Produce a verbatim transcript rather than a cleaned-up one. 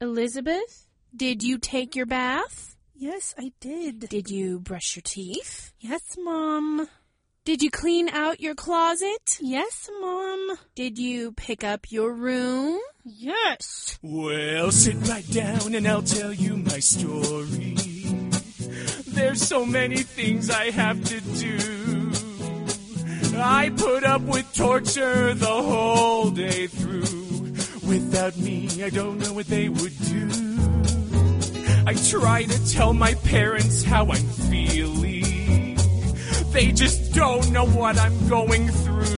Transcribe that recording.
Elizabeth, did you take your bath? Yes, I did. Did you brush your teeth? Yes, Mom. Did you clean out your closet? Yes, Mom. Did you pick up your room? Yes. Well, sit right down and I'll tell you my story. There's so many things I have to do. I put up with torture the whole day through. Without me, I don't know what they would do. I try to tell my parents how I'm feeling. They just don't know what I'm going through.